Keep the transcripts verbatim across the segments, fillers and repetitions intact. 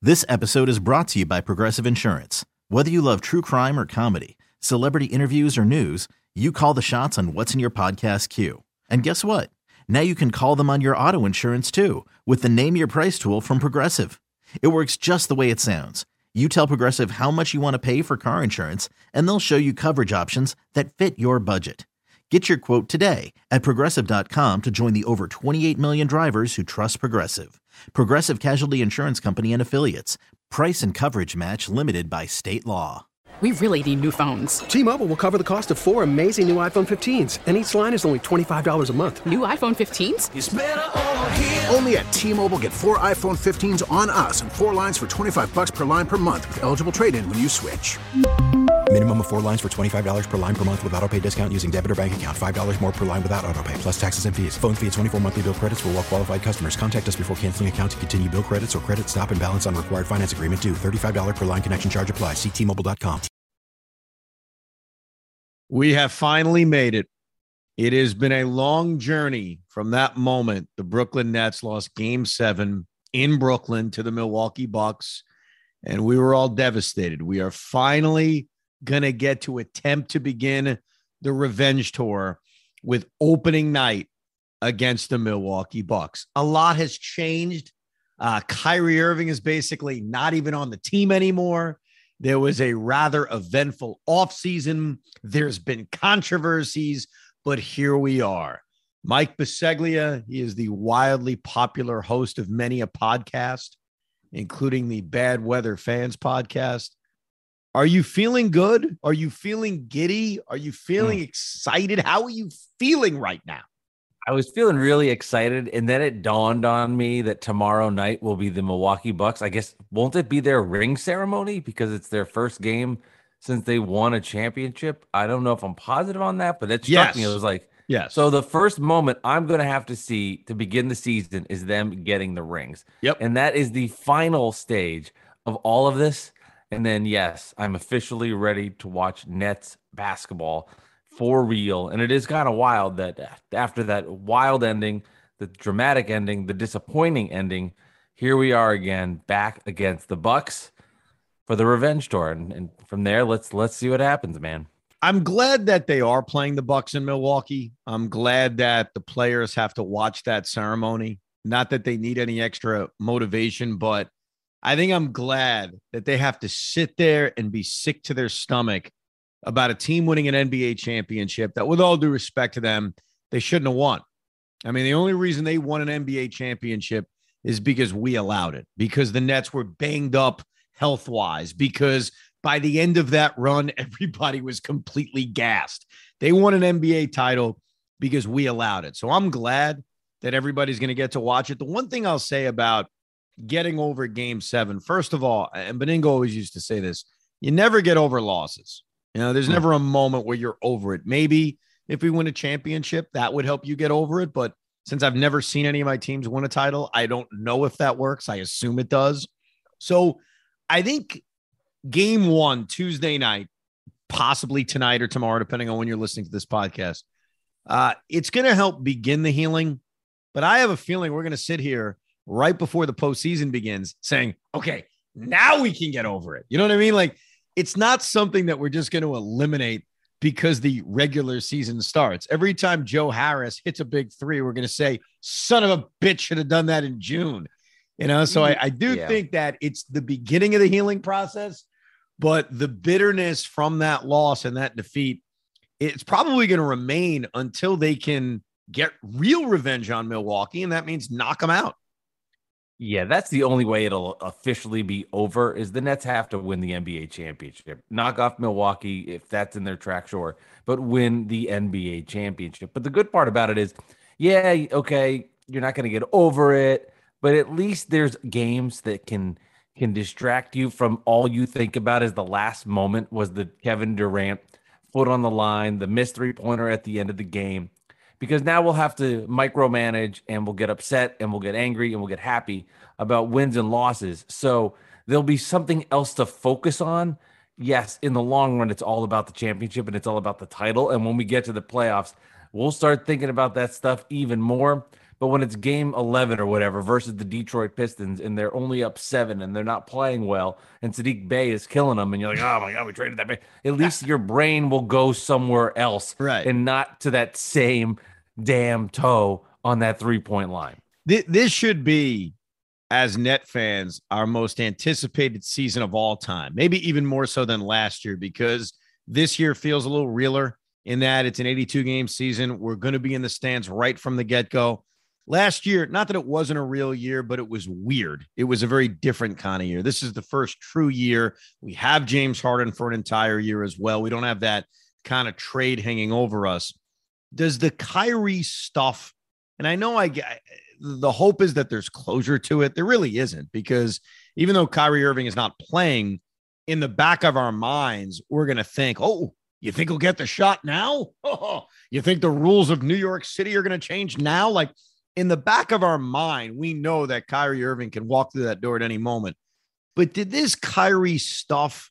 This episode is brought to you by Progressive Insurance. Whether you love true crime or comedy, celebrity interviews or news, you call the shots on what's in your podcast queue. And guess what? Now you can call them on your auto insurance too with the Name Your Price tool from Progressive. It works just the way it sounds. You tell Progressive how much you want to pay for car insurance, and they'll show you coverage options that fit your budget. Get your quote today at progressive dot com to join the over twenty-eight million drivers who trust Progressive. Progressive Casualty Insurance Company and Affiliates. Price and coverage match limited by state law. We really need new phones. T-Mobile will cover the cost of four amazing new iPhone fifteens, and each line is only twenty-five dollars a month. New iPhone fifteens? It's better over here. Only at T-Mobile, get four iPhone fifteens on us and four lines for twenty-five bucks per line per month with eligible trade-in when you switch. Minimum of four lines for twenty-five dollars per line per month with autopay discount using debit or bank account. five dollars more per line without autopay, plus taxes and fees. Phone fee at twenty-four monthly bill credits for well-qualified customers. Contact us before canceling account to continue bill credits or credit stop and balance on required finance agreement due. thirty-five dollars per line connection charge applies. See T Mobile dot com. We have finally made it. It has been a long journey from that moment the Brooklyn Nets lost game seven in Brooklyn to the Milwaukee Bucks, and we were all devastated. We are finally going to get to attempt to begin the revenge tour with opening night against the Milwaukee Bucks. A lot has changed. Uh, Kyrie Irving is basically not even on the team anymore. There was a rather eventful offseason. There's been controversies, but here we are. Mike Biseglia, he is the wildly popular host of many a podcast, including the Bad Weather Fans podcast. Are you feeling good? Are you feeling giddy? Are you feeling mm. excited? How are you feeling right now? I was feeling really excited, and then it dawned on me that tomorrow night will be the Milwaukee Bucks. I guess, won't it be their ring ceremony because it's their first game since they won a championship? I don't know if I'm positive on that, but it struck yes. me. It was like, yes. So the first moment I'm going to have to see to begin the season is them getting the rings. Yep. And that is the final stage of all of this. And then, yes, I'm officially ready to watch Nets basketball for real. And it is kind of wild that after that wild ending, the dramatic ending, the disappointing ending, here we are again back against the Bucks for the revenge tour. And, and from there, let's let's see what happens, man. I'm glad that they are playing the Bucks in Milwaukee. I'm glad that the players have to watch that ceremony. Not that they need any extra motivation, but I think I'm glad that they have to sit there and be sick to their stomach about a team winning an N B A championship that, with all due respect to them, they shouldn't have won. I mean, the only reason they won an N B A championship is because we allowed it, because the Nets were banged up health-wise, because by the end of that run, everybody was completely gassed. They won an N B A title because we allowed it. So I'm glad that everybody's going to get to watch it. The one thing I'll say about getting over game seven, first of all, and Beningo always used to say this, you never get over losses. You know, there's never a moment where you're over it. Maybe if we win a championship, that would help you get over it. But since I've never seen any of my teams win a title, I don't know if that works. I assume it does. So I think game one, Tuesday night, possibly tonight or tomorrow, depending on when you're listening to this podcast, uh, it's going to help begin the healing. But I have a feeling we're going to sit here right before the postseason begins saying, okay, now we can get over it. You know what I mean? Like, it's not something that we're just going to eliminate because the regular season starts. Every time Joe Harris hits a big three, we're going to say, son of a bitch should have done that in June. You know, so I, I do yeah. think that it's the beginning of the healing process, but the bitterness from that loss and that defeat, it's probably going to remain until they can get real revenge on Milwaukee. And that means knock them out. Yeah, that's the only way it'll officially be over is the Nets have to win the N B A championship. Knock off Milwaukee if that's in their track, sure, but win the N B A championship. But the good part about it is, yeah, okay, you're not going to get over it, but at least there's games that can can distract you from all you think about is the last moment was the Kevin Durant foot on the line, the missed three-pointer at the end of the game. Because now we'll have to micromanage and we'll get upset and we'll get angry and we'll get happy about wins and losses. So there'll be something else to focus on. Yes, in the long run, it's all about the championship and it's all about the title. And when we get to the playoffs, we'll start thinking about that stuff even more. But when it's game eleven or whatever versus the Detroit Pistons and they're only up seven and they're not playing well and Sadiq Bey is killing them and you're like, oh my God, we traded that Bey. At least your brain will go somewhere else, right, and not to that same damn toe on that three-point line. This should be, as Net fans, our most anticipated season of all time, maybe even more so than last year, because this year feels a little realer in that it's an eighty-two game season. We're going to be in the stands right from the get-go. Last year, not that it wasn't a real year, but it was weird. It was a very different kind of year. This is the first true year. We have James Harden for an entire year as well. We don't have that kind of trade hanging over us. Does the Kyrie stuff, and I know I get, the hope is that there's closure to it. There really isn't, because even though Kyrie Irving is not playing, in the back of our minds, we're going to think, oh, you think he'll get the shot now? Oh, you think the rules of New York City are going to change now? Like, in the back of our mind, we know that Kyrie Irving can walk through that door at any moment. But did this Kyrie stuff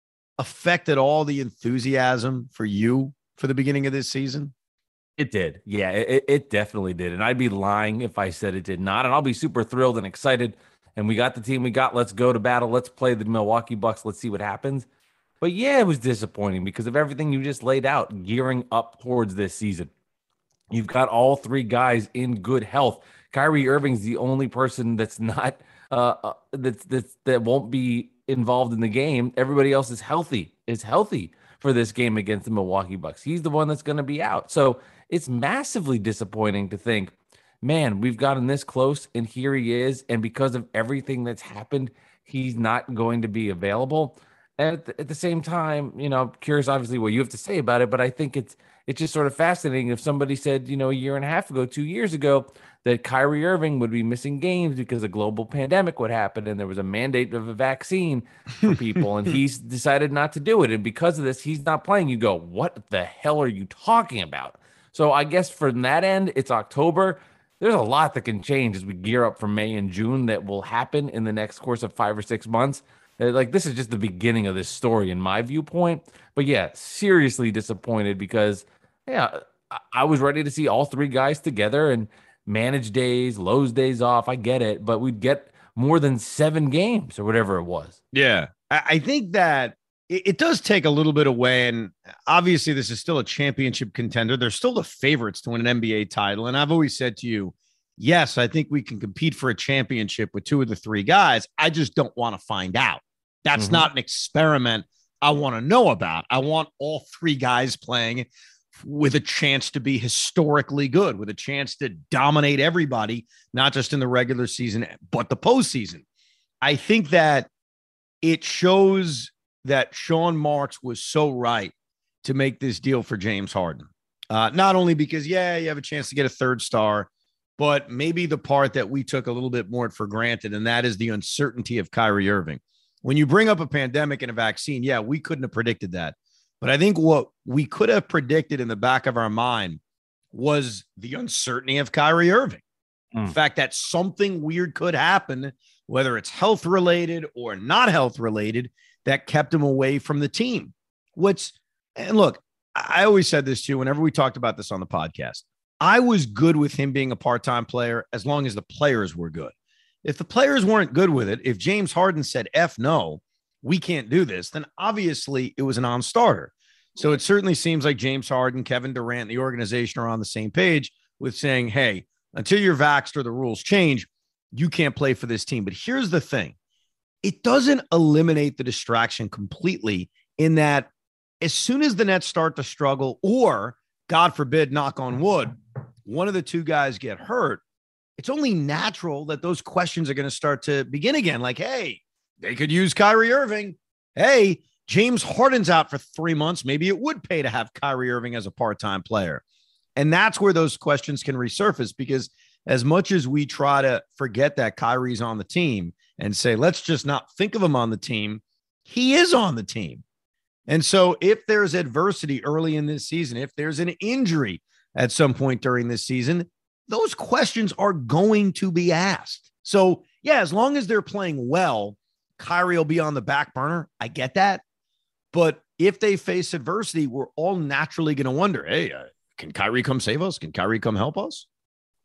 affect at all the enthusiasm for you for the beginning of this season? It did. Yeah, it, it definitely did. And I'd be lying if I said it did not. And I'll be super thrilled and excited. And we got the team we got. Let's go to battle. Let's play the Milwaukee Bucks. Let's see what happens. But yeah, it was disappointing because of everything you just laid out, gearing up towards this season. You've got all three guys in good health. Kyrie Irving's the only person that's not uh, uh that's that's that won't be involved in the game. Everybody else is healthy. Is healthy for this game against the Milwaukee Bucks. He's the one that's going to be out. So it's massively disappointing to think, man, we've gotten this close and here he is. And because of everything that's happened, he's not going to be available. And at the, at the same time, you know, I'm curious, obviously, what you have to say about it, but I think it's it's just sort of fascinating if somebody said, you know, a year and a half ago, two years ago, that Kyrie Irving would be missing games because a global pandemic would happen and there was a mandate of a vaccine for people, and he's decided not to do it. And because of this, he's not playing. You go, what the hell are you talking about? So I guess from that end, it's October. There's a lot that can change as we gear up for May and June that will happen in the next course of five or six months. Like, this is just the beginning of this story in my viewpoint. But yeah, seriously disappointed because, yeah, I was ready to see all three guys together and manage days, Lowe's days off. I get it, but we'd get more than seven games or whatever it was. Yeah, I think that it does take a little bit away. And obviously, this is still a championship contender. They're still the favorites to win an N B A title. And I've always said to you, yes, I think we can compete for a championship with two of the three guys. I just don't want to find out. That's mm-hmm. not an experiment I want to know about. I want all three guys playing with a chance to be historically good, with a chance to dominate everybody, not just in the regular season, but the postseason. I think that it shows that Sean Marks was so right to make this deal for James Harden. Uh, not only because, yeah, you have a chance to get a third star, but maybe the part that we took a little bit more for granted, and that is the uncertainty of Kyrie Irving. When you bring up a pandemic and a vaccine, yeah, we couldn't have predicted that. But I think what we could have predicted in the back of our mind was the uncertainty of Kyrie Irving. Mm. The fact that something weird could happen, whether it's health related or not health related, that kept him away from the team. Which, and look, I always said this too, whenever we talked about this on the podcast, I was good with him being a part-time player as long as the players were good. If the players weren't good with it, if James Harden said, F no, we can't do this, then obviously it was a non-starter. So it certainly seems like James Harden, Kevin Durant, the organization are on the same page with saying, hey, until you're vaxxed or the rules change, you can't play for this team. But here's the thing. It doesn't eliminate the distraction completely, in that as soon as the Nets start to struggle, or God forbid, knock on wood, one of the two guys get hurt, it's only natural that those questions are going to start to begin again. Like, hey, they could use Kyrie Irving. Hey, James Harden's out for three months. Maybe it would pay to have Kyrie Irving as a part-time player. And that's where those questions can resurface, because as much as we try to forget that Kyrie's on the team and say, let's just not think of him on the team, he is on the team. And so if there's adversity early in this season, if there's an injury at some point during this season, those questions are going to be asked. So, yeah, as long as they're playing well, Kyrie will be on the back burner. I get that. But if they face adversity, we're all naturally going to wonder, hey, uh, can Kyrie come save us? Can Kyrie come help us?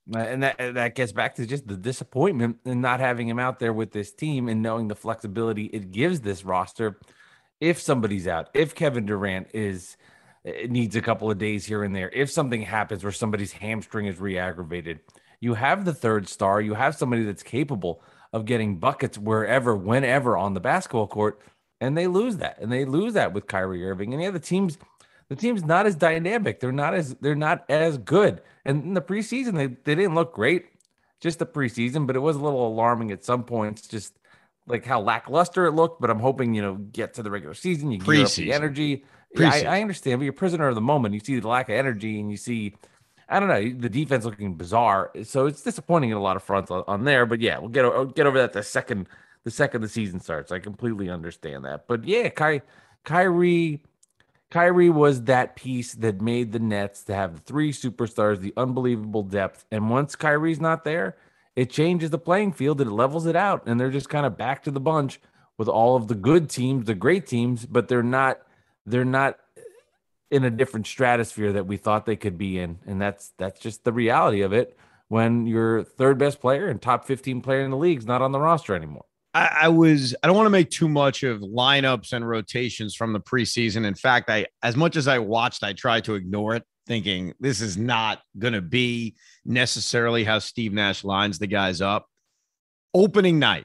And that that gets back to just the disappointment in not having him out there with this team and knowing the flexibility it gives this roster. If somebody's out, if Kevin Durant is it needs a couple of days here and there, if something happens where somebody's hamstring is re-aggravated, you have the third star, you have somebody that's capable of getting buckets wherever, whenever on the basketball court, and they lose that. And they lose that with Kyrie Irving. And yeah, the team's the team's not as dynamic. They're not as they're not as good. And in the preseason, they, they didn't look great, just the preseason, but it was a little alarming at some points, just like how lackluster it looked. But I'm hoping, you know, get to the regular season, you gear up the energy. Yeah, I, I understand, but you're a prisoner of the moment. You see the lack of energy, and you see, I don't know, the defense looking bizarre. So it's disappointing in a lot of fronts on, on there. But yeah, we'll get I'll get over that the second the second the season starts. I completely understand that. But yeah, Ky, Kyrie, Kyrie was that piece that made the Nets to have the three superstars, the unbelievable depth. And once Kyrie's not there, it changes the playing field and it levels it out. And they're just kind of back to the bunch with all of the good teams, the great teams, but they're not. They're not in a different stratosphere that we thought they could be in. And that's that's just the reality of it when your third best player and top fifteen player in the league is not on the roster anymore. I, I was I don't want to make too much of lineups and rotations from the preseason. In fact, I as much as I watched, I tried to ignore it, thinking this is not going to be necessarily how Steve Nash lines the guys up. Opening night,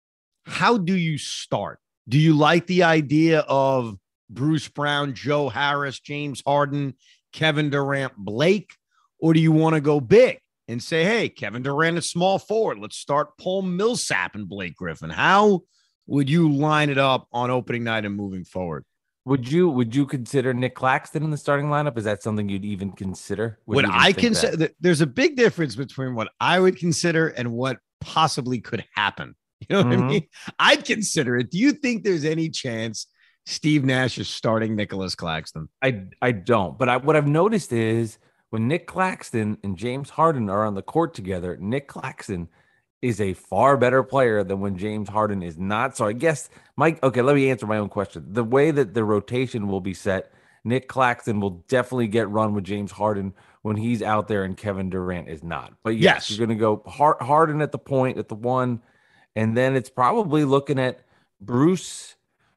how do you start? Do you like the idea of Bruce Brown, Joe Harris, James Harden, Kevin Durant, Blake? Or do you want to go big and say, hey, Kevin Durant is small forward. Let's start Paul Millsap and Blake Griffin. How would you line it up on opening night and moving forward? Would you would you consider Nick Claxton in the starting lineup? Is that something you'd even consider? Would, would I consider? That? There's a big difference between what I would consider and what possibly could happen. You know what mm-hmm. I mean? I'd consider it. Do you think there's any chance Steve Nash is starting Nicholas Claxton? I I don't. But I, what I've noticed is when Nick Claxton and James Harden are on the court together, Nick Claxton is a far better player than when James Harden is not. So I guess, Mike, okay, let me answer my own question. The way that the rotation will be set, Nick Claxton will definitely get run with James Harden when he's out there and Kevin Durant is not. But yes, yes. You're going to go Harden at the point, at the one, and then it's probably looking at Bruce,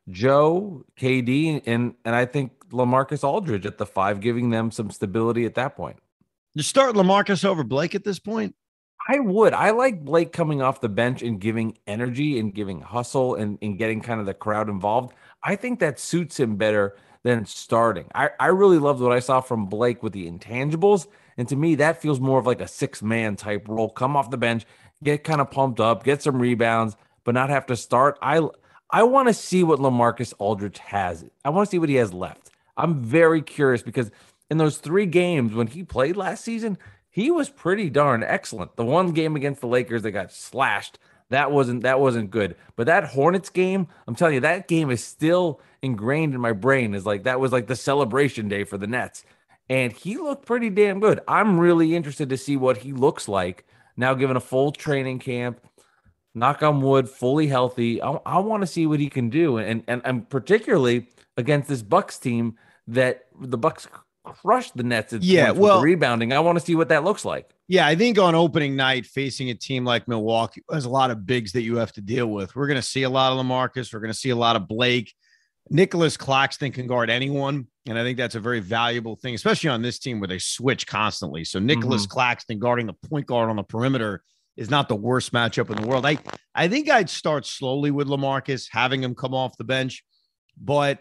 Joe, K D, and and I think LaMarcus Aldridge at the five, giving them some stability at that point. You start LaMarcus over Blake at this point? I would. I like Blake coming off the bench and giving energy and giving hustle and, and getting kind of the crowd involved. I think that suits him better than starting. I, I really loved what I saw from Blake with the intangibles. And to me, that feels more of like a six-man type role. Come off the bench, get kind of pumped up, get some rebounds, but not have to start. I I want to see what LaMarcus Aldridge has. I want to see what he has left. I'm very curious because in those three games when he played last season, he was pretty darn excellent. The one game against the Lakers that got slashed, that wasn't that wasn't good. But that Hornets game, I'm telling you, that game is still ingrained in my brain. Is like that was like the celebration day for the Nets. And he looked pretty damn good. I'm really interested to see what he looks like now, given a full training camp. Knock on wood, fully healthy. I, I want to see what he can do, and and and particularly against this Bucks team that the Bucks crushed the Nets. At yeah, well, with the rebounding. I want to see what that looks like. Yeah, I think on opening night, facing a team like Milwaukee, there's a lot of bigs that you have to deal with. We're going to see a lot of LaMarcus. We're going to see a lot of Blake. Nicholas Claxton can guard anyone, and I think that's a very valuable thing, especially on this team where they switch constantly. So Nicholas mm-hmm. Claxton guarding the point guard on the perimeter is not the worst matchup in the world. I, I think I'd start slowly with LaMarcus, having him come off the bench. But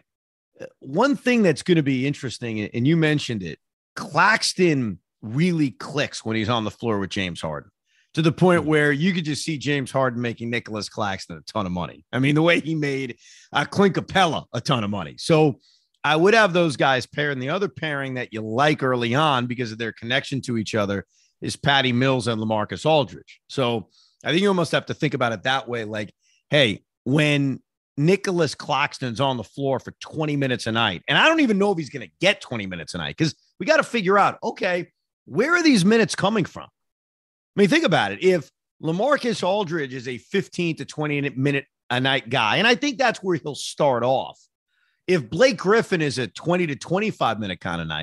one thing that's going to be interesting, and you mentioned it, Claxton really clicks when he's on the floor with James Harden, to the point where you could just see James Harden making Nicholas Claxton a ton of money. I mean, the way he made uh, Clint Capella a ton of money. So I would have those guys paired. And the other pairing that you like early on because of their connection to each other is Patty Mills and LaMarcus Aldridge. So I think you almost have to think about it that way. Like, hey, when Nicholas Claxton's on the floor for twenty minutes a night, and I don't even know if he's going to get twenty minutes a night, because we got to figure out, okay, where are these minutes coming from? I mean, think about it. If LaMarcus Aldridge is a fifteen to twenty minute a night guy, and I think that's where he'll start off. If Blake Griffin is a twenty to twenty-five minute kind of night,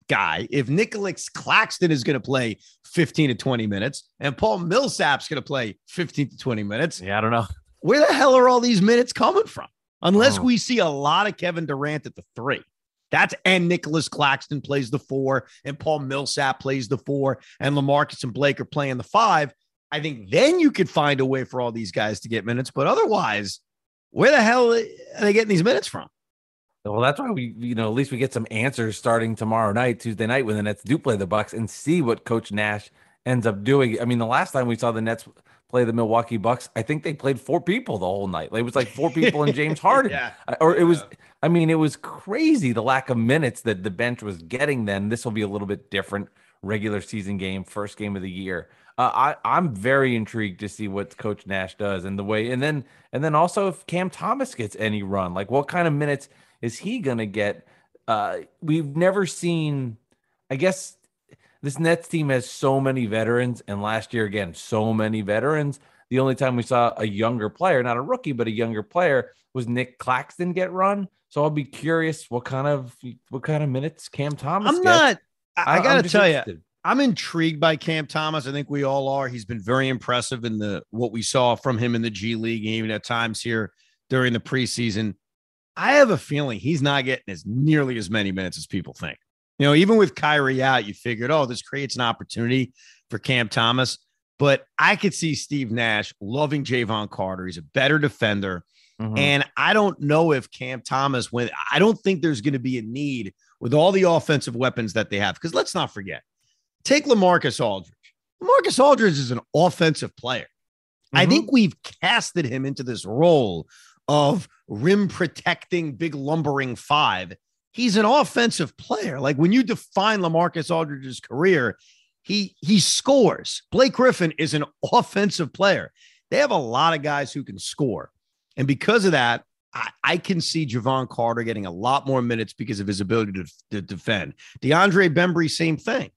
guy if Nicholas Claxton is going to play fifteen to twenty minutes and Paul Millsap's going to play fifteen to twenty minutes? Yeah, I don't know. Where the hell are all these minutes coming from? Unless Oh. we see a lot of Kevin Durant at the three. That's and Nicholas Claxton plays the four and Paul Millsap plays the four and LaMarcus and Blake are playing the five. I think then you could find a way for all these guys to get minutes. But otherwise, where the hell are they getting these minutes from? Well, that's why we, you know, at least we get some answers starting tomorrow night, Tuesday night, when the Nets do play the Bucks, and see what Coach Nash ends up doing. I mean, the last time we saw the Nets play the Milwaukee Bucks, I think they played four people the whole night. It was like four people and James Harden. Yeah. Or it was, I mean, it was crazy the lack of minutes that the bench was getting then. This will be a little bit different regular season game, first game of the year. Uh, I, I'm very intrigued to see what Coach Nash does and the way, and then, and then also if Cam Thomas gets any run, like what kind of minutes is he going to get? Uh, we've never seen, I guess this Nets team has so many veterans, and last year, again, so many veterans. The only time we saw a younger player, not a rookie, but a younger player, was Nick Claxton get run. So I'll be curious what kind of what kind of minutes Cam Thomas I'm gets. not, I, I got to just tell you, interested. I'm intrigued by Cam Thomas. I think we all are. He's been very impressive in the what we saw from him in the G League, even at times here during the preseason. I have a feeling he's not getting as nearly as many minutes as people think. You know, even with Kyrie out, you figured, oh, this creates an opportunity for Cam Thomas. But I could see Steve Nash loving Javon Carter. He's a better defender. Mhm. And I don't know if Cam Thomas, when I don't think there's going to be a need with all the offensive weapons that they have. Because let's not forget, take LaMarcus Aldridge. LaMarcus Aldridge is an offensive player. I Mhm. think we've casted him into this role of rim protecting, big lumbering five. He's an offensive player. Like when you define LaMarcus Aldridge's career, he he scores. Blake Griffin is an offensive player. They have a lot of guys who can score. And because of that, I, I can see Javon Carter getting a lot more minutes because of his ability to, to defend. DeAndre Bembry, same thing.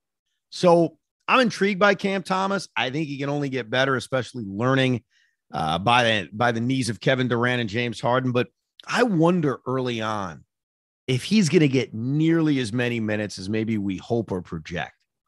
So I'm intrigued by Cam Thomas. I think he can only get better, especially learning uh, by the by the knees of Kevin Durant and James Harden. But I wonder early on if he's going to get nearly as many minutes as maybe we hope or project.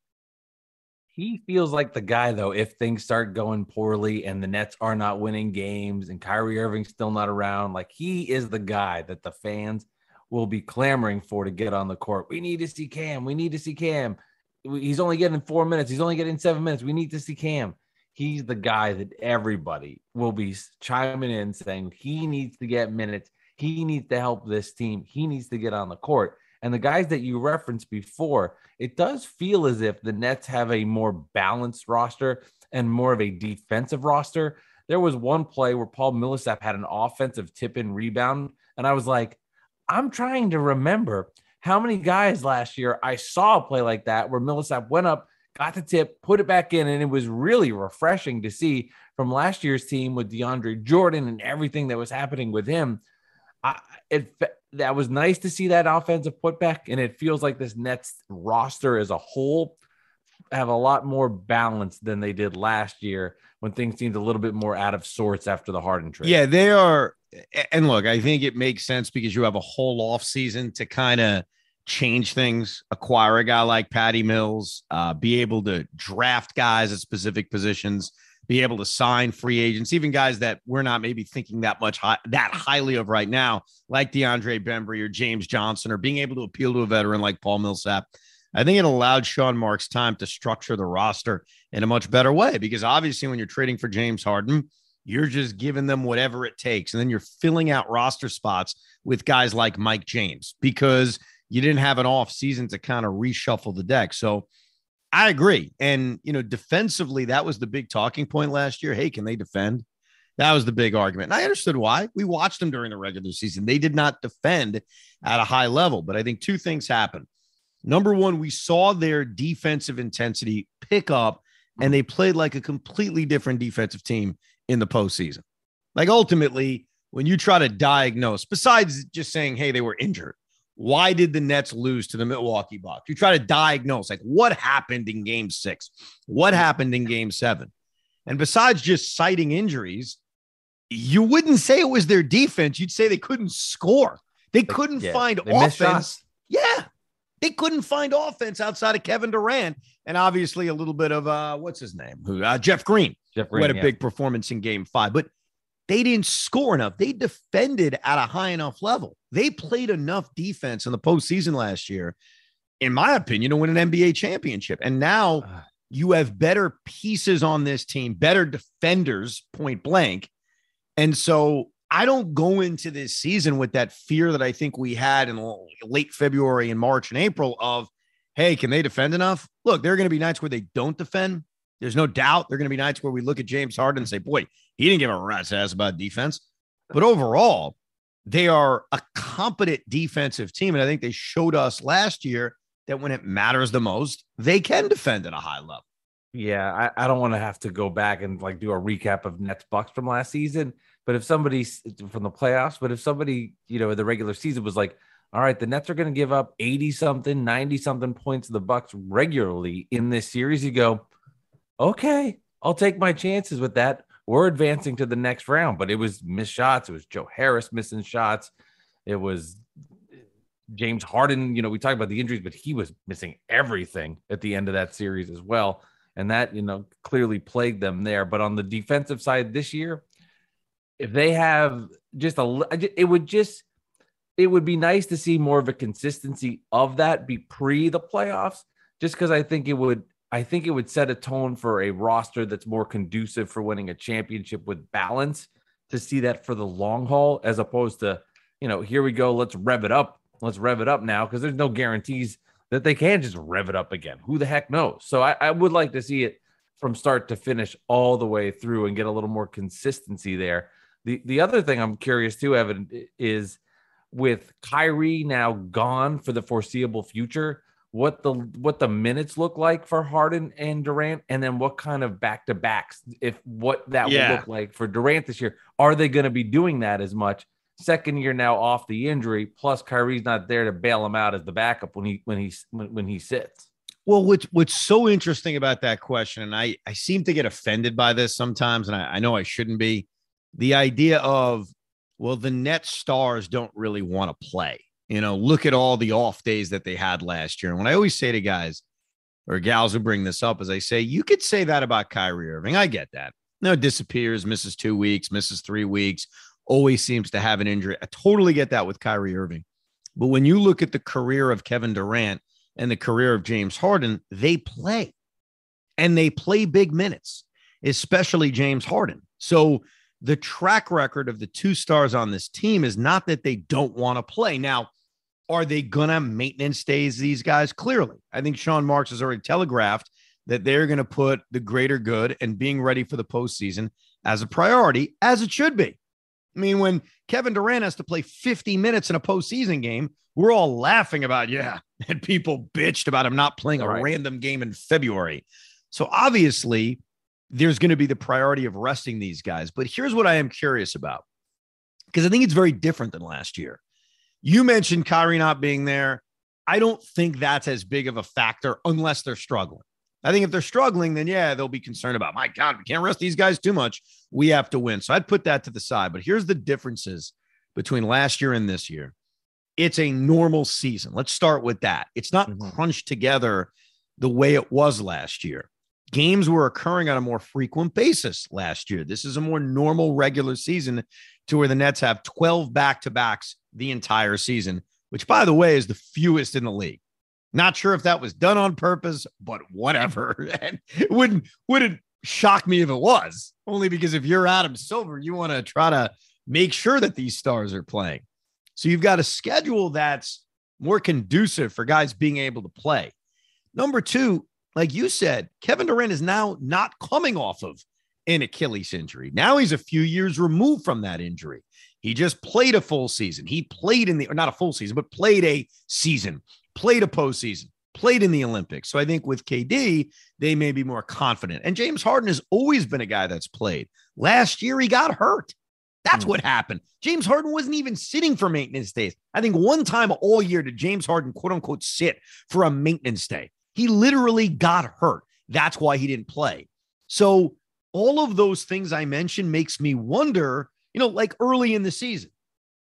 He feels like the guy, though, if things start going poorly and the Nets are not winning games and Kyrie Irving's still not around, like he is the guy that the fans will be clamoring for to get on the court. We need to see Cam. We need to see Cam. He's only getting four minutes. He's only getting seven minutes. We need to see Cam. He's the guy that everybody will be chiming in saying he needs to get minutes. He needs to help this team. He needs to get on the court. And the guys that you referenced before, it does feel as if the Nets have a more balanced roster and more of a defensive roster. There was one play where Paul Millsap had an offensive tip-in rebound, and I was like, I'm trying to remember how many guys last year I saw a play like that where Millsap went up, got the tip, put it back in, and it was really refreshing to see from last year's team with DeAndre Jordan and everything that was happening with him. I, it that was nice to see that offensive putback, and it feels like this Nets roster as a whole have a lot more balance than they did last year when things seemed a little bit more out of sorts after the Harden trade. Yeah, they are. And look, I think it makes sense because you have a whole off season to kind of change things, acquire a guy like Patty Mills, uh, be able to draft guys at specific positions, be able to sign free agents, even guys that we're not maybe thinking that much high, that highly of right now, like DeAndre Bembry or James Johnson, or being able to appeal to a veteran like Paul Millsap. I think it allowed Sean Marks time to structure the roster in a much better way, because obviously when you're trading for James Harden, you're just giving them whatever it takes. And then you're filling out roster spots with guys like Mike James because you didn't have an off season to kind of reshuffle the deck. So I agree. And, you know, defensively, that was the big talking point last year. Hey, can they defend? That was the big argument. And I understood why. We watched them during the regular season. They did not defend at a high level. But I think two things happened. Number one, we saw their defensive intensity pick up, and they played like a completely different defensive team in the postseason. Like ultimately, when you try to diagnose, besides just saying, hey, they were injured, why did the Nets lose to the Milwaukee Bucks? You try to diagnose, like, what happened in game six? What happened in game seven? And besides just citing injuries, you wouldn't say it was their defense. You'd say they couldn't score. They couldn't yeah, find they missed offense. shots. Yeah. They couldn't find offense outside of Kevin Durant and obviously a little bit of, uh, what's his name? Who uh, Jeff Green, Jeff who Green had a yeah. big performance in game five. But they didn't score enough. They defended at a high enough level. They played enough defense in the postseason last year, in my opinion, to win an N B A championship. And now you have better pieces on this team, better defenders, point blank. And so I don't go into this season with that fear that I think we had in late February and March and April of, hey, can they defend enough? Look, there are going to be nights where they don't defend. There's no doubt there are going to be nights where we look at James Harden and say, boy, he didn't give a rat's ass about defense. But overall, they are a competent defensive team. And I think they showed us last year that when it matters the most, they can defend at a high level. Yeah, I, I don't want to have to go back and like do a recap of Nets Bucks from last season. But if somebody from the playoffs, but if somebody, you know, in the regular season was like, all right, the Nets are going to give up eighty something, ninety something points to the Bucks regularly in this series, you go, okay, I'll take my chances with that. We're advancing to the next round. But it was missed shots. It was Joe Harris missing shots. It was James Harden. You know, we talked about the injuries, but he was missing everything at the end of that series as well. And that, you know, clearly plagued them there. But on the defensive side this year, if they have just a, it would just, it would be nice to see more of a consistency of that be pre the playoffs, just because I think it would, I think it would set a tone for a roster that's more conducive for winning a championship with balance, to see that for the long haul, as opposed to, you know, here we go, let's rev it up. Let's rev it up now, because there's no guarantees that they can just rev it up again. Who the heck knows? So I, I would like to see it from start to finish all the way through and get a little more consistency there. The the other thing I'm curious too, Evan, is with Kyrie now gone for the foreseeable future, what the what the minutes look like for Harden and Durant, and then what kind of back-to-backs, if what that yeah. would look like for Durant this year. Are they going to be doing that as much? Second year now off the injury, plus Kyrie's not there to bail him out as the backup when he when he when, when he sits. Well, what's what's so interesting about that question, and I I seem to get offended by this sometimes, and I, I know I shouldn't be. The idea of, well, the Nets stars don't really want to play. You know, look at all the off days that they had last year. And what I always say to guys or gals who bring this up is I say, you could say that about Kyrie Irving. I get that. No, disappears, misses two weeks, misses three weeks, always seems to have an injury. I totally get that with Kyrie Irving. But when you look at the career of Kevin Durant and the career of James Harden, they play. And they play big minutes, especially James Harden. So the track record of the two stars on this team is not that they don't want to play. Now, are they going to maintenance days these guys? Clearly. I think Sean Marks has already telegraphed that they're going to put the greater good and being ready for the postseason as a priority, as it should be. I mean, when Kevin Durant has to play fifty minutes in a postseason game, we're all laughing about, yeah, and people bitched about him not playing a Right. random game in February. So obviously, there's going to be the priority of resting these guys. But here's what I am curious about, because I think it's very different than last year. You mentioned Kyrie not being there. I don't think that's as big of a factor unless they're struggling. I think if they're struggling, then yeah, they'll be concerned about, my God, we can't rest these guys too much. We have to win. So I'd put that to the side. But here's the differences between last year and this year. It's a normal season. Let's start with that. It's not Mhm. crunched together the way it was last year. Games were occurring on a more frequent basis last year. This is a more normal regular season to where the Nets have twelve back-to-backs the entire season, which, by the way, is the fewest in the league. Not sure if that was done on purpose, but whatever. And it wouldn't, wouldn't shock me if it was, only because if you're Adam Silver, you want to try to make sure that these stars are playing. So you've got a schedule that's more conducive for guys being able to play. Number two, like you said, Kevin Durant is now not coming off of an Achilles injury. Now he's a few years removed from that injury. He just played a full season. He played in the, or not a full season, but played a season, played a postseason, played in the Olympics. So I think with K D, they may be more confident. And James Harden has always been a guy that's played. Last year, he got hurt. That's mm. what happened. James Harden wasn't even sitting for maintenance days. I think one time all year did James Harden, quote unquote, sit for a maintenance day. He literally got hurt. That's why he didn't play. So all of those things I mentioned makes me wonder, you know, like early in the season,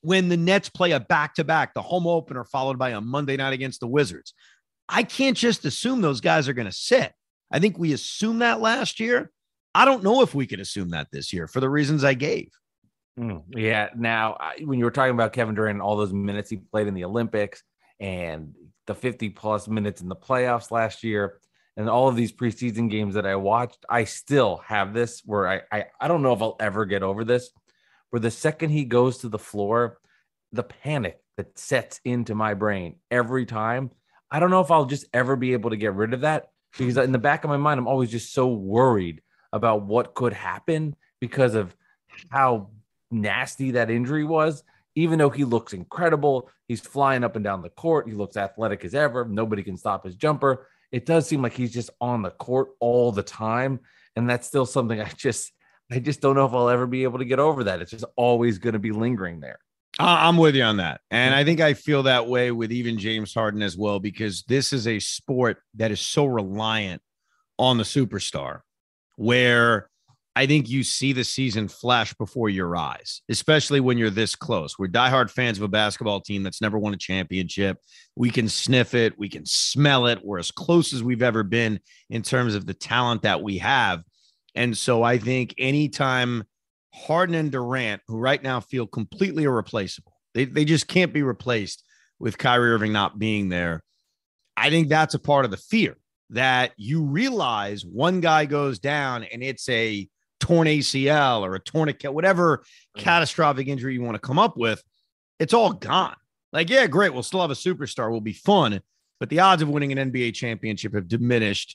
when the Nets play a back-to-back, the home opener followed by a Monday night against the Wizards. I can't just assume those guys are going to sit. I think we assumed that last year. I don't know if we could assume that this year for the reasons I gave. Mm, yeah. Now, I, when you were talking about Kevin Durant and all those minutes he played in the Olympics and the fifty plus minutes in the playoffs last year and all of these preseason games that I watched, I still have this where I, I, I don't know if I'll ever get over this, where the second he goes to the floor, the panic that sets into my brain every time. I don't know if I'll just ever be able to get rid of that, because in the back of my mind, I'm always just so worried about what could happen because of how nasty that injury was. Even though he looks incredible, he's flying up and down the court, he looks athletic as ever, nobody can stop his jumper. It does seem like he's just on the court all the time. And that's still something I just, I just don't know if I'll ever be able to get over that. It's just always going to be lingering there. I'm with you on that. And I think I feel that way with even James Harden as well, because this is a sport that is so reliant on the superstar, where I think you see the season flash before your eyes, especially when you're this close. We're diehard fans of a basketball team that's never won a championship. We can sniff it. We can smell it. We're as close as we've ever been in terms of the talent that we have. And so I think anytime Harden and Durant, who right now feel completely irreplaceable, they, they just can't be replaced with Kyrie Irving not being there. I think that's a part of the fear, that you realize one guy goes down and it's a torn A C L or a tourniquet, whatever mm-hmm. catastrophic injury you want to come up with, it's all gone. Like, yeah, great, we'll still have a superstar, will be fun, but the odds of winning an N B A championship have diminished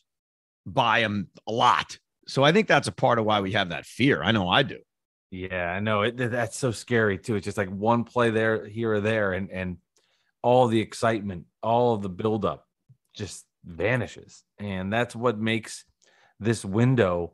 by a, a lot. So I think that's a part of why we have that fear. I know I do. Yeah, I know it. That's so scary too. It's just like one play there, here or there, and and all the excitement, all of the buildup just vanishes, and that's what makes this window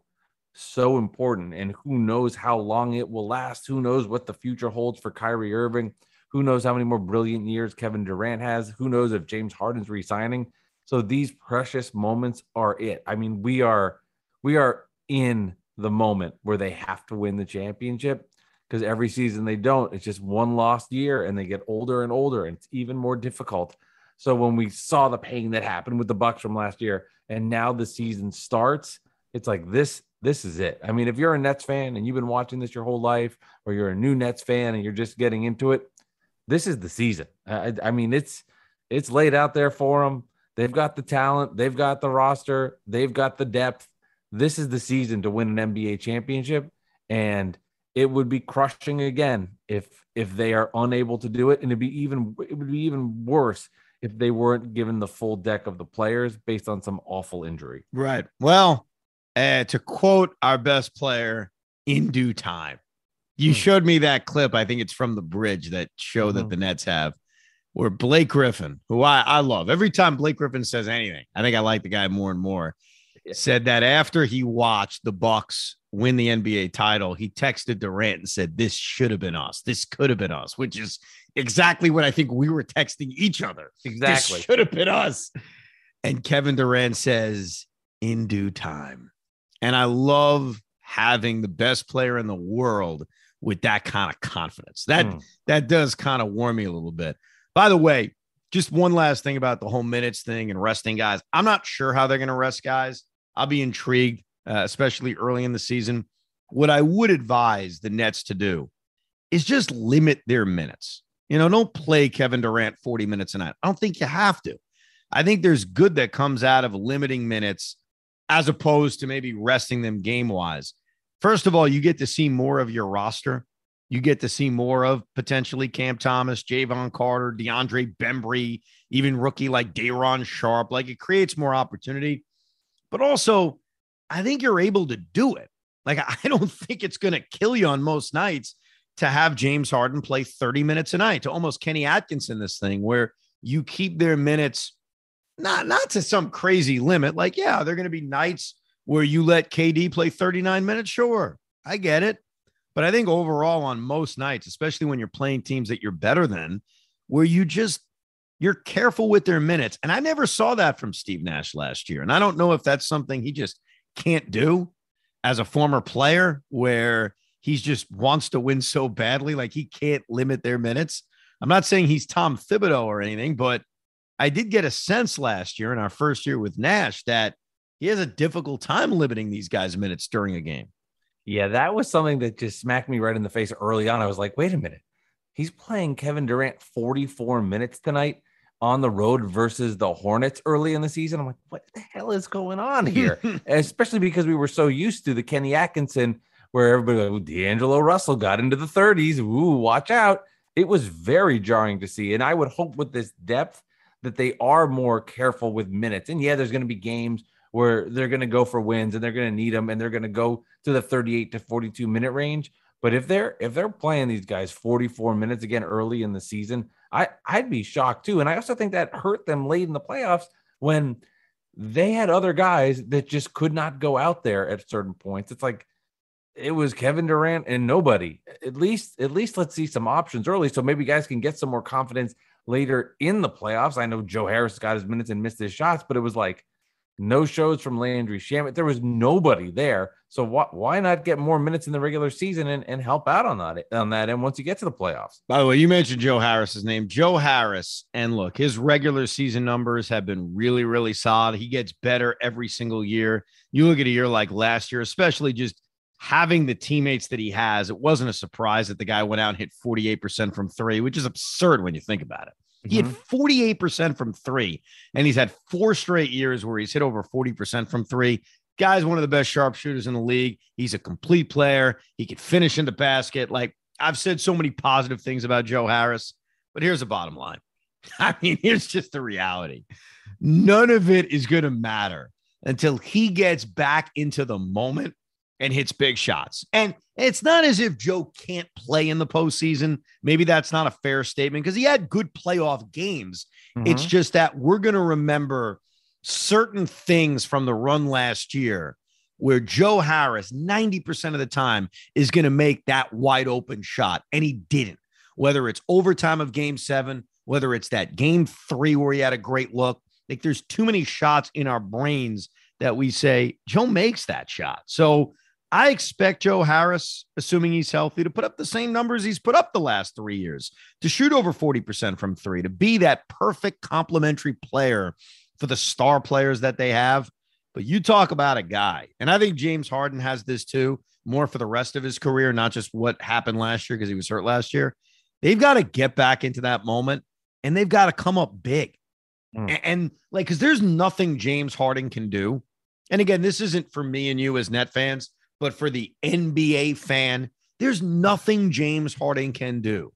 so important. And who knows how long it will last? Who knows what the future holds for Kyrie Irving? Who knows how many more brilliant years Kevin Durant has? Who knows if James Harden's re-signing? So these precious moments are it. I mean, we are we are in the moment where they have to win the championship, because every season they don't, it's just one lost year and they get older and older and it's even more difficult. So when we saw the pain that happened with the Bucks from last year and now the season starts, it's like this, this is it. I mean, if you're a Nets fan and you've been watching this your whole life, or you're a new Nets fan and you're just getting into it, this is the season. I, I mean, it's, it's laid out there for them. They've got the talent. They've got the roster. They've got the depth. This is the season to win an N B A championship, and it would be crushing again if if they are unable to do it, and it'd be even it would be even worse if they weren't given the full deck of the players based on some awful injury. Right. Well, uh, to quote our best player, in due time. You hmm. showed me that clip. I think it's from the Bridge, that show mm-hmm. that the Nets have, where Blake Griffin, who I, I love, every time Blake Griffin says anything, I think I like the guy more and more. Said that after he watched the Bucks win the N B A title, he texted Durant and said, "This should have been us. This could have been us," which is exactly what I think we were texting each other. Exactly. This should have been us. And Kevin Durant says, "In due time." And I love having the best player in the world with that kind of confidence. That, mm. that does kind of warm me a little bit. By the way, just one last thing about the whole minutes thing and resting guys. I'm not sure how they're going to rest guys. I'll be intrigued, uh, especially early in the season. What I would advise the Nets to do is just limit their minutes. You know, don't play Kevin Durant forty minutes a night. I don't think you have to. I think there's good that comes out of limiting minutes as opposed to maybe resting them game-wise. First of all, you get to see more of your roster. You get to see more of potentially Cam Thomas, Javon Carter, DeAndre Bembry, even rookie like Day'Ron Sharpe. Like, it creates more opportunity. But also, I think you're able to do it. Like, I don't think it's going to kill you on most nights to have James Harden play thirty minutes a night, to almost Kenny Atkinson this thing, where you keep their minutes not, not to some crazy limit. Like, yeah, they're going to be nights where you let K D play thirty-nine minutes. Sure, I get it. But I think overall on most nights, especially when you're playing teams that you're better than, where you just, you're careful with their minutes. And I never saw that from Steve Nash last year. And I don't know if that's something he just can't do as a former player, where he's just wants to win so badly. Like he can't limit their minutes. I'm not saying he's Tom Thibodeau or anything, but I did get a sense last year in our first year with Nash that he has a difficult time limiting these guys' minutes during a game. Yeah, that was something that just smacked me right in the face early on. I was like, wait a minute. He's playing Kevin Durant forty-four minutes tonight on the road versus the Hornets early in the season. I'm like, what the hell is going on here? Especially because we were so used to the Kenny Atkinson where everybody was like, D'Angelo Russell got into the thirties. Ooh, watch out. It was very jarring to see. And I would hope with this depth that they are more careful with minutes. And yeah, there's going to be games where they're going to go for wins and they're going to need them and they're going to go to the thirty-eight to forty-two minute range. But if they're if they're playing these guys forty-four minutes again early in the season, I, I'd be shocked too. And I also think that hurt them late in the playoffs when they had other guys that just could not go out there at certain points. It's like it was Kevin Durant and nobody. At least, at least let's see some options early so maybe guys can get some more confidence later in the playoffs. I know Joe Harris got his minutes and missed his shots, but it was like no shows from Landry Shamet. There was nobody there. So wh- why not get more minutes in the regular season and, and help out on that, on that end once you get to the playoffs? By the way, you mentioned Joe Harris's name. Joe Harris, and look, his regular season numbers have been really, really solid. He gets better every single year. You look at a year like last year, especially just having the teammates that he has, it wasn't a surprise that the guy went out and hit forty-eight percent from three, which is absurd when you think about it. He had forty-eight percent from three, and he's had four straight years where he's hit over forty percent from three. Guy's one of the best sharpshooters in the league. He's a complete player. He can finish in the basket. Like, I've said so many positive things about Joe Harris, but here's the bottom line. I mean, here's just the reality. None of it is going to matter until he gets back into the moment and hits big shots. And it's not as if Joe can't play in the postseason. Maybe that's not a fair statement because he had good playoff games. Mm-hmm. It's just that we're going to remember certain things from the run last year where Joe Harris ninety percent of the time is going to make that wide open shot. And he didn't, whether it's overtime of game seven, whether it's that game three where he had a great look. Like there's too many shots in our brains that we say Joe makes that shot. So I expect Joe Harris, assuming he's healthy, to put up the same numbers he's put up the last three years, to shoot over forty percent from three, to be that perfect complementary player for the star players that they have. But you talk about a guy, and I think James Harden has this too, more for the rest of his career, not just what happened last year because he was hurt last year. They've got to get back into that moment, and they've got to come up big. Mm. And, and like, because there's nothing James Harden can do. And again, this isn't for me and you as Net fans, but for the N B A fan, there's nothing James Harden can do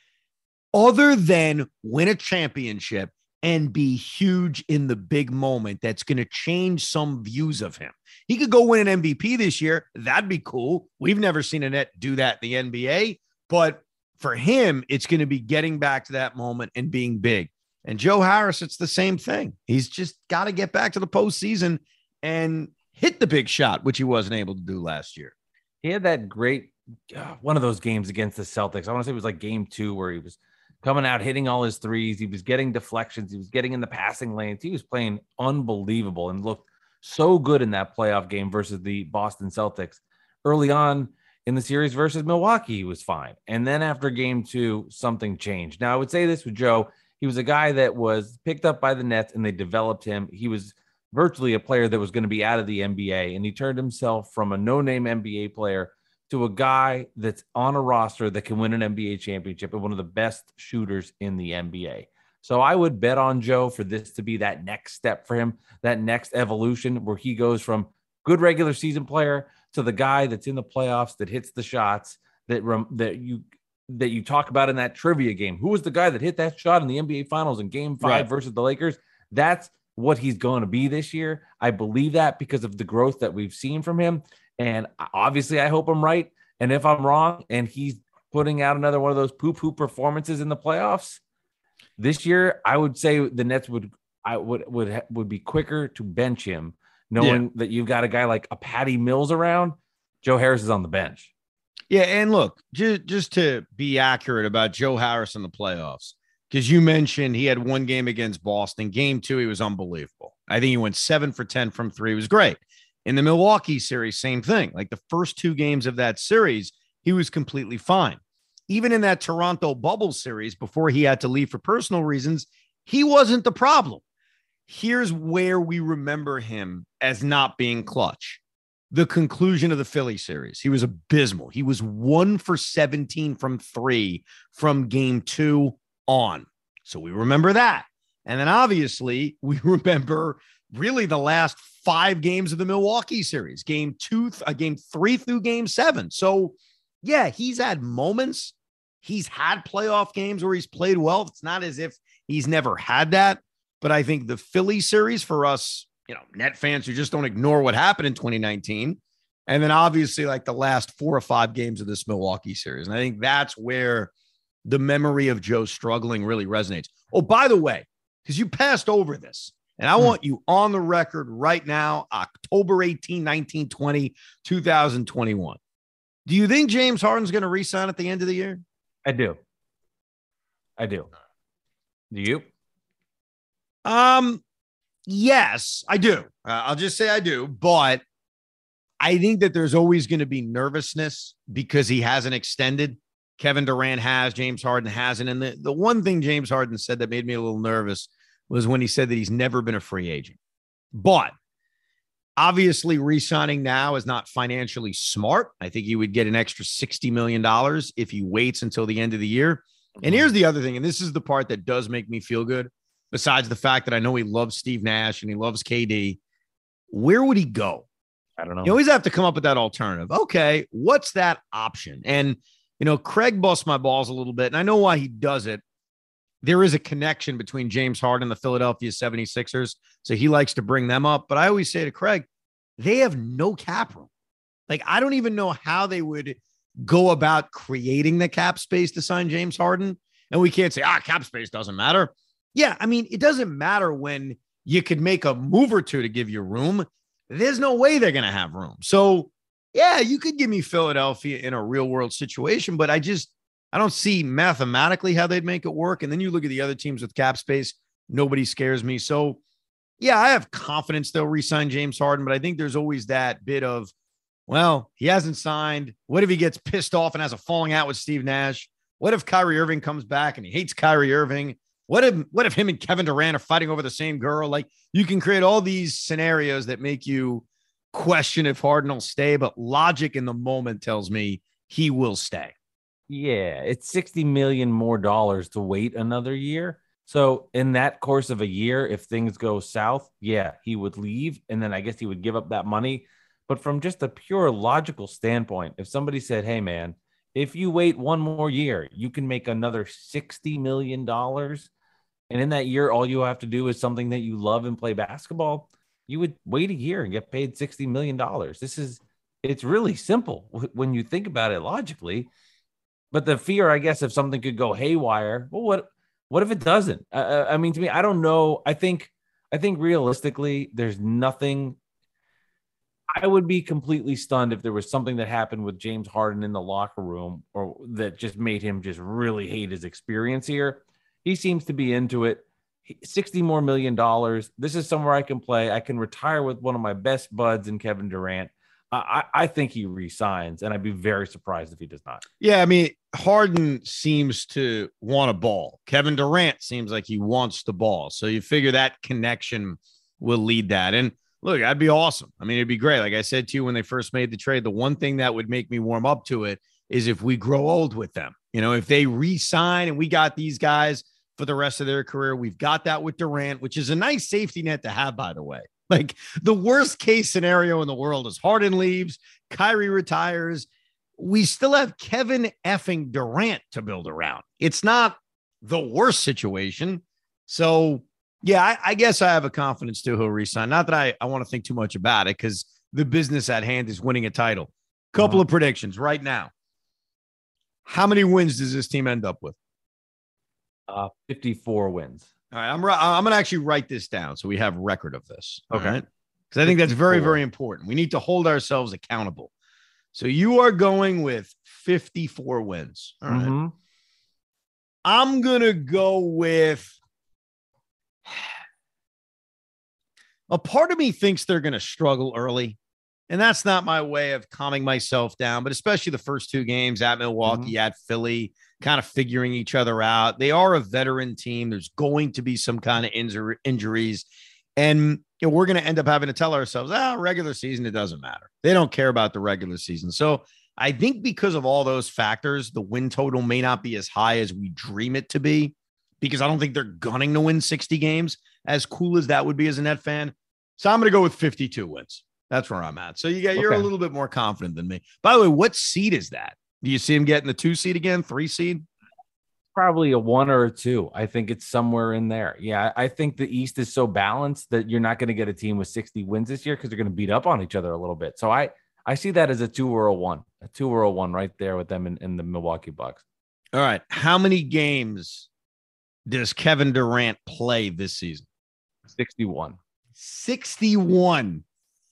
other than win a championship and be huge in the big moment that's going to change some views of him. He could go win an M V P this year. That'd be cool. We've never seen a net do that in the N B A, but for him, it's going to be getting back to that moment and being big. And Joe Harris, it's the same thing. He's just got to get back to the postseason and hit the big shot, which he wasn't able to do last year. He had that great, uh, one of those games against the Celtics. I want to say it was like game two where he was coming out, hitting all his threes. He was getting deflections. He was getting in the passing lanes. He was playing unbelievable and looked so good in that playoff game versus the Boston Celtics. Early on in the series versus Milwaukee, he was fine. And then after game two, something changed. Now, I would say this with Joe. He was a guy that was picked up by the Nets and they developed him. He was virtually a player that was going to be out of the N B A. And he turned himself from a no-name N B A player to a guy that's on a roster that can win an N B A championship and one of the best shooters in the N B A. So I would bet on Joe for this to be that next step for him, that next evolution where he goes from good regular season player to the guy that's in the playoffs that hits the shots that, that you, that you talk about in that trivia game. Who was the guy that hit that shot in the N B A finals in game five right. versus the Lakers? That's what he's going to be this year. I believe that because of the growth that we've seen from him. And obviously I hope I'm right. And if I'm wrong and he's putting out another one of those poo-poo performances in the playoffs this year, I would say the Nets would, I would, would, would be quicker to bench him knowing yeah. that you've got a guy like a Patty Mills around. Joe Harris is on the bench. Yeah. And look, just, just to be accurate about Joe Harris in the playoffs, because you mentioned he had one game against Boston. Game two, he was unbelievable. I think he went seven for ten from three. It was great. In the Milwaukee series, same thing. Like the first two games of that series, he was completely fine. Even in that Toronto bubble series, before he had to leave for personal reasons, he wasn't the problem. Here's where we remember him as not being clutch. The conclusion of the Philly series. He was abysmal. He was one for seventeen from three from game two on. So we remember that. And then obviously we remember really the last five games of the Milwaukee series, game two, uh, game three through game seven. So yeah, he's had moments. He's had playoff games where he's played well. It's not as if he's never had that. But I think the Philly series for us, you know, Net fans who just don't ignore what happened in twenty nineteen. And then obviously like the last four or five games of this Milwaukee series. And I think that's where the memory of Joe struggling really resonates. Oh, by the way, because you passed over this, and I want you on the record right now, October eighteenth, nineteen twenty, two thousand twenty-one. Do you think James Harden's going to re-sign at the end of the year? I do. I do. Do you? Um, yes, I do. Uh, I'll just say I do, but I think that there's always going to be nervousness because he hasn't extended. Kevin Durant has, James Harden hasn't. And the, the one thing James Harden said that made me a little nervous was when he said that he's never been a free agent. But obviously re-signing now is not financially smart. I think he would get an extra sixty million dollars if he waits until the end of the year. And here's the other thing, and this is the part that does make me feel good, besides the fact that I know he loves Steve Nash and he loves K D. Where would he go? I don't know. You always have to come up with that alternative. Okay, what's that option? And, you know, Craig busts my balls a little bit, and I know why he does it. There is a connection between James Harden and the Philadelphia seventy-sixers, so he likes to bring them up. But I always say to Craig, they have no cap room. Like, I don't even know how they would go about creating the cap space to sign James Harden. And we can't say, ah, cap space doesn't matter. Yeah, I mean, it doesn't matter when you could make a move or two to give you room. There's no way they're going to have room. So, yeah, you could give me Philadelphia in a real world situation, but I just, I don't see mathematically how they'd make it work. And then you look at the other teams with cap space, nobody scares me. So, yeah, I have confidence they'll re-sign James Harden, but I think there's always that bit of, well, he hasn't signed. What if he gets pissed off and has a falling out with Steve Nash? What if Kyrie Irving comes back and he hates Kyrie Irving? What if, what if him and Kevin Durant are fighting over the same girl? Like, you can create all these scenarios that make you question if Harden will stay, but logic in the moment tells me he will stay. Yeah, it's sixty million more dollars to wait another year. So in that course of a year, if things go south, yeah, he would leave. And then I guess he would give up that money. But from just a pure logical standpoint, if somebody said, hey, man, if you wait one more year, you can make another sixty million dollars. And in that year, all you have to do is something that you love and play basketball. You would wait a year and get paid sixty million dollars. This is, it's really simple when you think about it logically. But the fear, I guess, if something could go haywire, well, what, what if it doesn't? Uh, I mean, to me, I don't know. I think, I think realistically, there's nothing. I would be completely stunned if there was something that happened with James Harden in the locker room or that just made him just really hate his experience here. He seems to be into it. sixty more million dollars. This is somewhere I can play. I can retire with one of my best buds in Kevin Durant. I, I think he resigns, and I'd be very surprised if he does not. Yeah, I mean, Harden seems to want a ball. Kevin Durant seems like he wants the ball. So you figure that connection will lead that. And look, that'd be awesome. I mean, it'd be great. Like I said to you when they first made the trade, the one thing that would make me warm up to it is if we grow old with them. You know, if they re-sign and we got these guys for the rest of their career, we've got that with Durant, which is a nice safety net to have, by the way. Like, the worst case scenario in the world is Harden leaves, Kyrie retires. We still have Kevin effing Durant to build around. It's not the worst situation. So, yeah, I, I guess I have a confidence too he'll resign. Not that I, I want to think too much about it because the business at hand is winning a title. Couple uh-huh. of predictions right now. How many wins does this team end up with? Uh, fifty-four wins. All right, I'm I'm going to actually write this down so we have record of this. Okay. Right? Because I think that's very, very important. We need to hold ourselves accountable. So you are going with fifty-four wins. All right. Mm-hmm. I'm going to go with a part of me thinks they're going to struggle early. And that's not my way of calming myself down, but especially the first two games at Milwaukee, mm-hmm. at Philly, kind of figuring each other out. They are a veteran team. There's going to be some kind of injur- injuries. And you know, we're going to end up having to tell ourselves, ah, regular season, it doesn't matter. They don't care about the regular season. So I think because of all those factors, the win total may not be as high as we dream it to be, because I don't think they're gunning to win sixty games, as cool as that would be as a Net fan. So I'm going to go with fifty-two wins. That's where I'm at. So you get, you're okay. A little bit more confident than me. By the way, what seed is that? Do you see him getting the two seed again, three seed? Probably a one or a two. I think it's somewhere in there. Yeah, I think the East is so balanced that you're not going to get a team with sixty wins this year because they're going to beat up on each other a little bit. So I, I see that as a two or a one, a two or a one right there with them in, in the Milwaukee Bucks. All right. How many games does Kevin Durant play this season? sixty-one. sixty-one.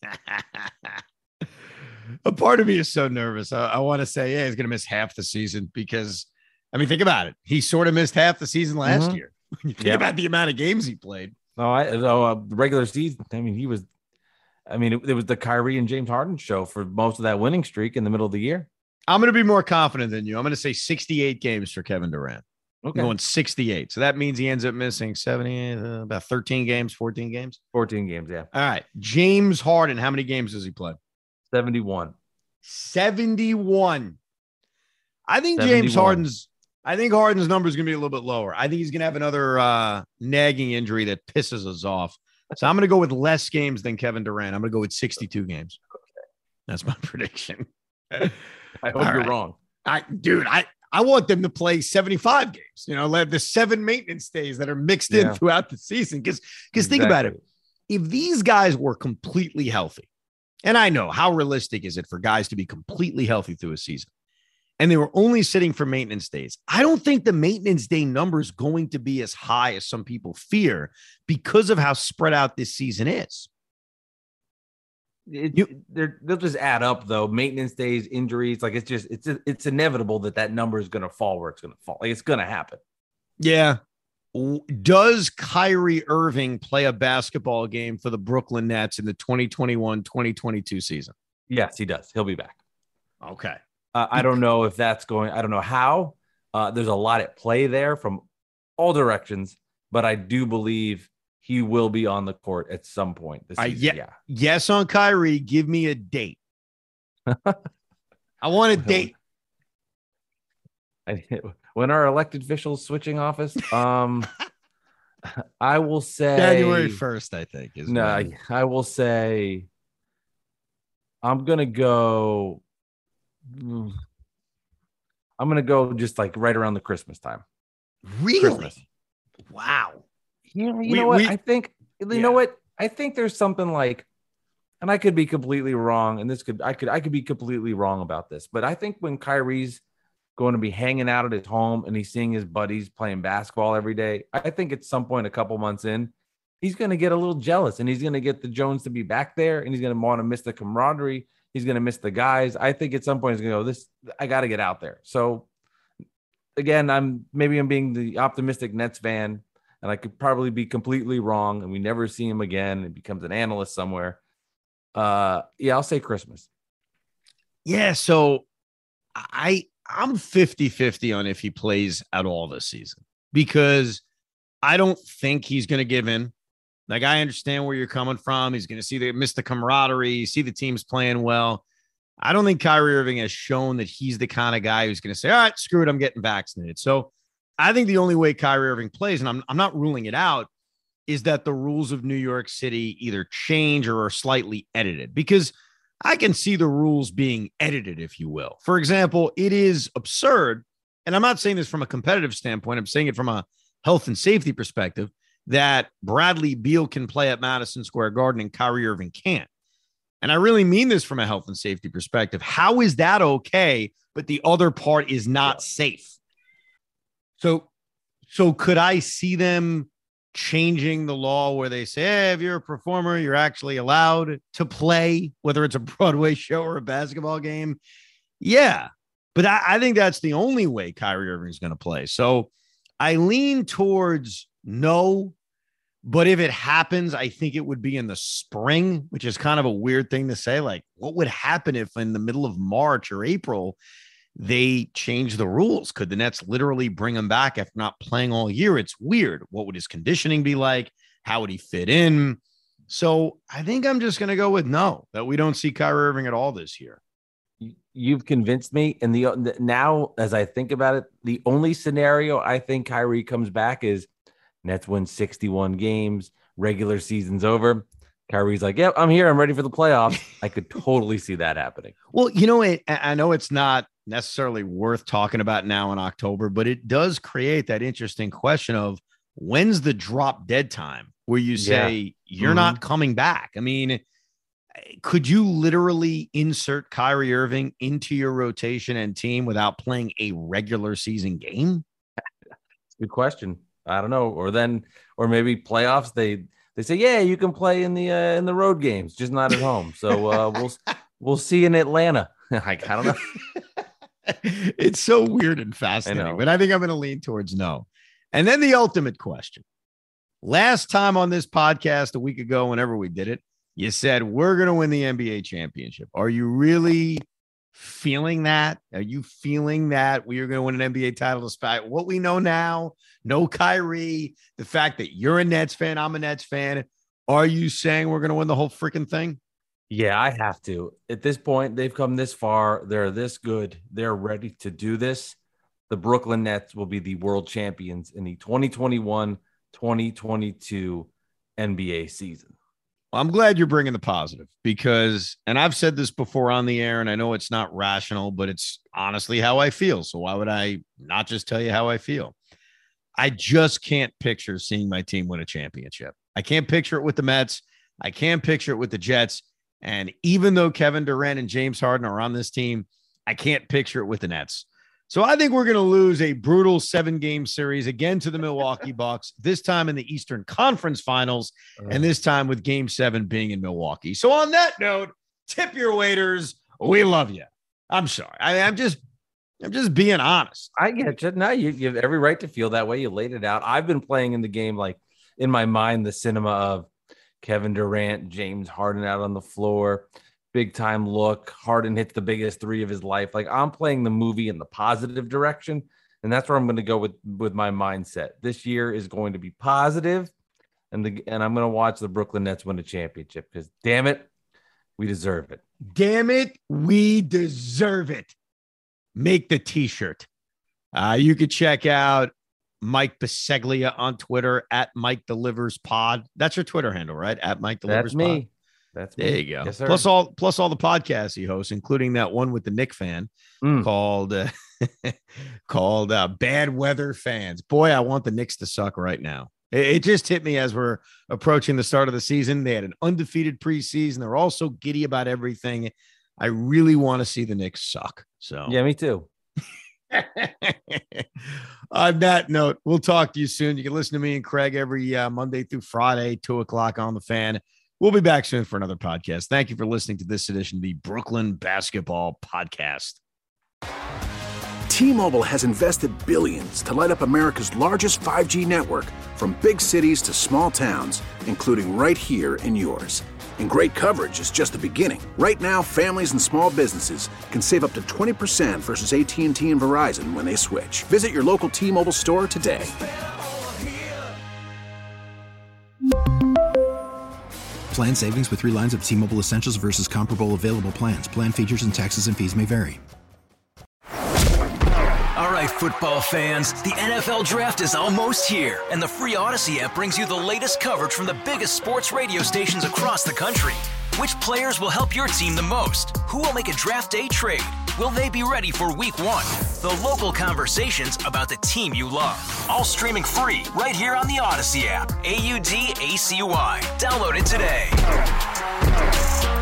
A part of me is so nervous. I, I want to say, yeah, he's going to miss half the season because, I mean, think about it. He sort of missed half the season last mm-hmm. year. You think yeah. about the amount of games he played. No, I no uh, regular season. I mean, he was. I mean, it, it was the Kyrie and James Harden show for most of that winning streak in the middle of the year. I'm going to be more confident than you. I'm going to say sixty-eight games for Kevin Durant. Okay. I'm going sixty-eight. So that means he ends up missing seventy, uh, about thirteen games, fourteen games. fourteen games, yeah. All right. James Harden, how many games does he play? seventy-one. seventy-one. I think seventy-one. James Harden's I think Harden's number is going to be a little bit lower. I think he's going to have another uh, nagging injury that pisses us off. So I'm going to go with less games than Kevin Durant. I'm going to go with sixty-two games. That's my prediction. I hope All you're right. wrong. I, dude, I, I want them to play seventy-five games, you know, let the seven maintenance days that are mixed in yeah. throughout the season. Because because exactly. think about it. If these guys were completely healthy, and I know how realistic is it for guys to be completely healthy through a season, and they were only sitting for maintenance days, I don't think the maintenance day number is going to be as high as some people fear because of how spread out this season is. It, you, they'll just add up, though. Maintenance days, injuries, like it's just it's it's inevitable that that number is going to fall where it's going to fall. Like it's going to happen. Yeah. Does Kyrie Irving play a basketball game for the Brooklyn Nets in the twenty twenty-one twenty twenty-two season? Yes, he does. He'll be back. Okay. Uh, I don't know if that's going. I don't know how. Uh, there's a lot at play there from all directions, but I do believe he will be on the court at some point this uh, season. Yeah, yeah. Yes, on Kyrie. Give me a date. I want a date. I, when our elected officials switching office, um, I will say January first. I think is no. I, I will say I'm gonna go. I'm gonna go just like right around the Christmas time. Really? Christmas. Wow. You know, you we, know what? We, I think you yeah. know what? I think there's something like, and I could be completely wrong, and this could I could I could be completely wrong about this, but I think when Kyrie's going to be hanging out at his home and he's seeing his buddies playing basketball every day, I think at some point, a couple months in, he's going to get a little jealous, and he's going to get the Jones to be back there, and he's going to want to miss the camaraderie. He's going to miss the guys. I think at some point he's going to go, this, I got to get out there. So again, I'm maybe I'm being the optimistic Nets fan, and I could probably be completely wrong, and we never see him again. It becomes an analyst somewhere. Uh, yeah, I'll say Christmas. Yeah. So I, I'm fifty-fifty on if he plays at all this season, because I don't think he's going to give in. Like, I understand where you're coming from. He's going to see the miss the camaraderie, see the team's playing well. I don't think Kyrie Irving has shown that he's the kind of guy who's going to say, all right, screw it, I'm getting vaccinated. So I think the only way Kyrie Irving plays, and I'm, I'm not ruling it out, is that the rules of New York City either change or are slightly edited, because I can see the rules being edited, if you will. For example, it is absurd, and I'm not saying this from a competitive standpoint, I'm saying it from a health and safety perspective, that Bradley Beal can play at Madison Square Garden and Kyrie Irving can't. And I really mean this from a health and safety perspective. How is that okay, but the other part is not safe? So, so could I see them changing the law where they say, hey, if you're a performer, you're actually allowed to play, whether it's a Broadway show or a basketball game? Yeah, but I, I think that's the only way Kyrie Irving is going to play. So I lean towards no, But if it happens, I think it would be in the spring, which is kind of a weird thing to say. Like, what would happen if in the middle of March or April, they change the rules? Could the Nets literally bring him back after not playing all year? It's weird. What would his conditioning be like? How would he fit in? So I think I'm just going to go with no, that we don't see Kyrie Irving at all this year. You've convinced me. And the now, as I think about it, the only scenario I think Kyrie comes back is Nets win sixty-one games, regular season's over. Kyrie's like, yep, I'm here. I'm ready for the playoffs. I could totally see that happening. Well, you know, it, I know it's not necessarily worth talking about now in October, but it does create that interesting question of when's the drop dead time where you say yeah. you're mm-hmm. not coming back. I mean, could you literally insert Kyrie Irving into your rotation and team without playing a regular season game? Good question. I don't know. Or then, or maybe playoffs. They they say, yeah, you can play in the uh, in the road games, just not at home. So uh, we'll we'll see in Atlanta. Like, I don't know. It's so weird and fascinating, I but I think I'm going to lean towards no. And then the ultimate question. Last time on this podcast, a week ago, whenever we did it, you said we're going to win the N B A championship. Are you really feeling that? Are you feeling that we are going to win an N B A title despite what we know now? No Kyrie, the fact that you're a Nets fan, I'm a Nets fan. Are you saying we're going to win the whole freaking thing? Yeah, I have to. At this point, they've come this far. They're this good. They're ready to do this. The Brooklyn Nets will be the world champions in the twenty twenty-one twenty twenty-two N B A season. I'm glad you're bringing the positive because, and I've said this before on the air, and I know it's not rational, but it's honestly how I feel. So why would I not just tell you how I feel? I just can't picture seeing my team win a championship. I can't picture it with the Mets. I can't picture it with the Jets. And even though Kevin Durant and James Harden are on this team, I can't picture it with the Nets. So I think we're going to lose a brutal seven-game series again to the Milwaukee Bucks, this time in the Eastern Conference Finals, and this time with Game seven being in Milwaukee. So on that note, tip your waiters. We love you. I'm sorry. I, I'm just I'm just being honest. I get you. No, you, you have every right to feel that way. You laid it out. I've been playing in the game, like in my mind, the cinema of Kevin Durant, James Harden out on the floor. Big time look. Harden hits the biggest three of his life. Like, I'm playing the movie in the positive direction, and that's where I'm going to go with with my mindset. This year is going to be positive, and the and I'm going to watch the Brooklyn Nets win a championship because, damn it, we deserve it. Damn it, we deserve it. Make the T-shirt. Uh, you could check out Mike Biseglia on Twitter at Mike Delivers Pod. That's your Twitter handle, right? At Mike Delivers That's me. Pod. That's there me. you go. Yes, plus all plus all the podcasts he hosts, including that one with the Knick fan mm. called uh, called uh, Bad Weather Fans. Boy, I want the Knicks to suck right now. It, it just hit me as we're approaching the start of the season. They had an undefeated preseason. They're all so giddy about everything. I really want to see the Knicks suck. So yeah, me too. On that note, we'll talk to you soon. You can listen to me and Craig every uh, Monday through Friday, two o'clock on the Fan. We'll be back soon for another podcast. Thank you for listening to this edition of the Brooklyn Basketball Podcast. T-Mobile has invested billions to light up America's largest five G network, from big cities to small towns, including right here in yours. And great coverage is just the beginning. Right now, families and small businesses can save up to twenty percent versus A T and T and Verizon when they switch. Visit your local T-Mobile store today. Plan savings with three lines of T-Mobile Essentials versus comparable available plans. Plan features and taxes and fees may vary. All right, football fans, the N F L Draft is almost here, and the free Odyssey app brings you the latest coverage from the biggest sports radio stations across the country. Which players will help your team the most? Who will make a draft day trade? Will they be ready for week one? The local conversations about the team you love. All streaming free right here on the Odyssey app. A U D A C Y. Download it today.